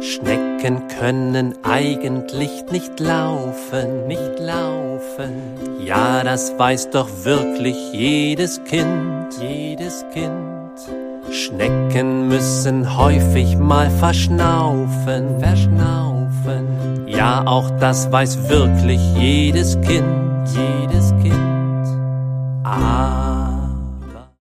Schnecken können eigentlich nicht laufen, nicht laufen. Ja, das weiß doch wirklich jedes Kind, jedes Kind. Schnecken müssen häufig mal verschnaufen, verschnaufen. Ja, auch das weiß wirklich jedes Kind, jedes